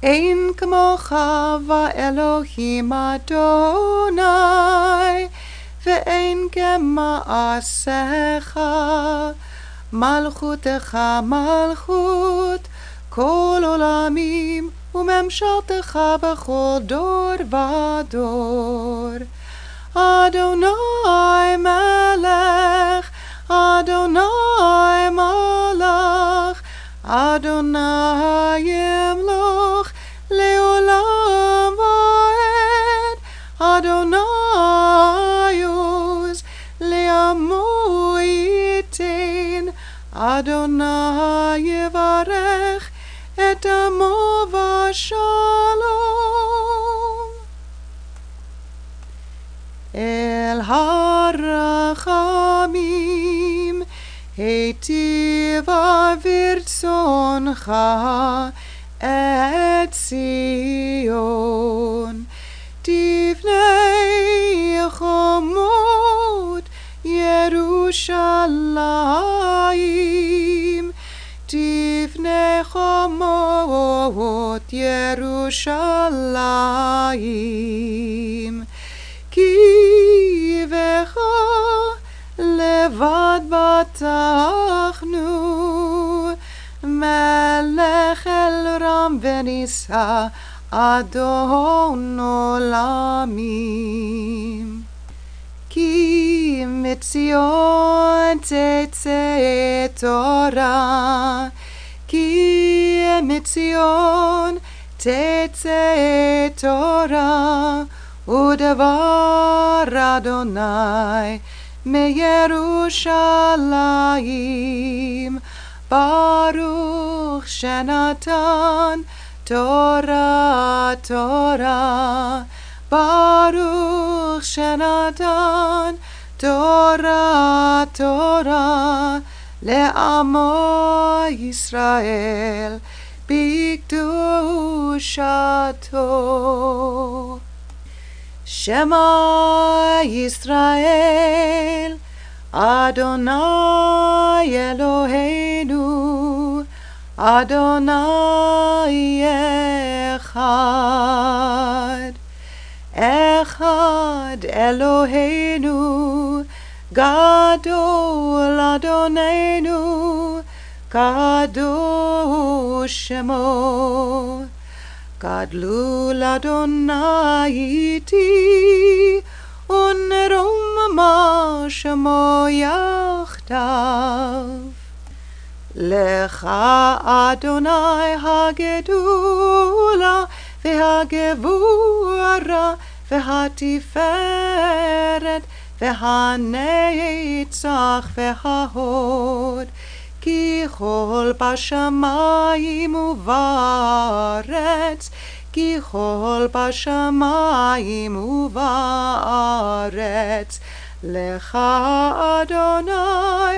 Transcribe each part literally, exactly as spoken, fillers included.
אין כמוך ואלוהים אדוני, ואין כמעשיך. מלכותך מלכות כל עולמים, וממשלתך בכל דור ודור. אדוני מלך, אדוני מלך, אדוני ימלוך לעולם ועד. אדוני עוז לעמו ייתן, אדוני יברך את עמו בשלום. אל הרחמים היטיבה ברצונך את ציון, תבנה חומות ירושלים, תבנה חומות ירושלים. כי בך לבד בטחנו, מלך אל רם ונישא, אדון עולמים. כי מציון תצא תורה, כי מציון תצא תורה, ודבר אדוני מירושלים. ברוך שנתן תורה תורה, ברוך שנתן תורה תורה, לעמו ישראל בקדושתו. שמע ישראל, אדוני אלוהינו, אדוני אחד. אחד אלוהינו, גדול אדוננו, קדוש שמו. גדלו לאדוני איתי, ונרוממה שמו יחדיו. לך אדוני הגדולה והגבורה והתפארת והנצח וההוד, כי כל בשמיים ובארץ, כי כל בשמיים ובארץ. לך אדוני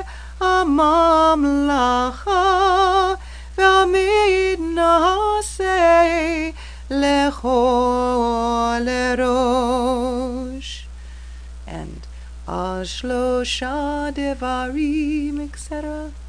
הממלכה, והעמיד נעשה לכל ראש. And על שלושה דברים, et cetera